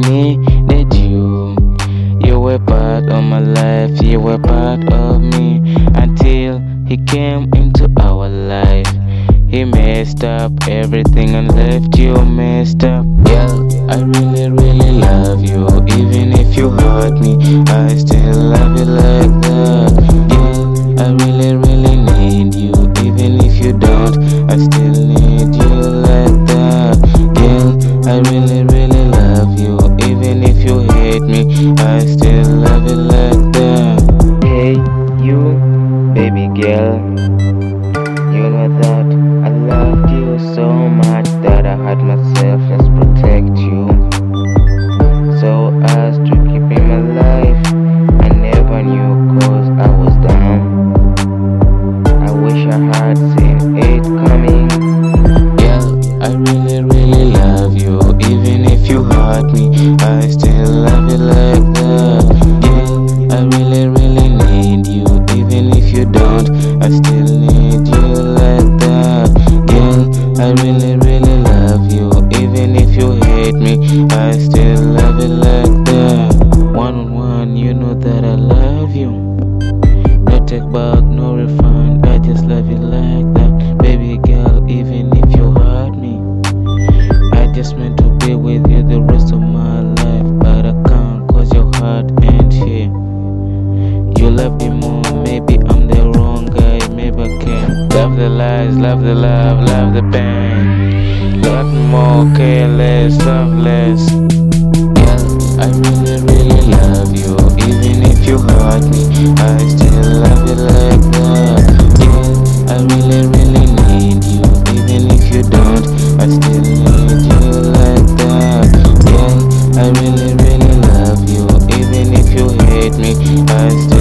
needed you. You were part of my life, you were part of me until he came into our life. He messed up everything and left you messed up. Yeah, I really, really love you. Even if you hurt me, I still love you like that. Yeah, I really, really need you. Even if you don't, I still need you like that. Yeah, I really, really love you. Even if you hate me, I still love you like that. Hey, you, baby girl. You know that I loved you so much that I had myself just protect you, so as to keep in my life. I never knew cause I was down. I wish I had seen it coming. Yeah, I really, really love you. Even if you hurt me, I still love you like that. Yeah, I really, really need you. Even if you don't, I still need you like that. Yeah, I really, really love you. Even if you hate me, I still love you like that. One on one, you know that I love you. No take back, no refund. I just love you like that. Baby girl, even if you hurt me, I just meant to be with you the rest of my life. But I can't cause your heart ain't here. You love me more, maybe I'm the wrong guy, maybe I can't. Love the lies, love the love, love the pain. Lot more, careless, loveless. Yeah, I really, really love you. Even if you hurt me, I still love you like that. Yeah, I really, really need you. Even if you don't, I still need you like that. Yeah, I really, really love you. Even if you hate me, I still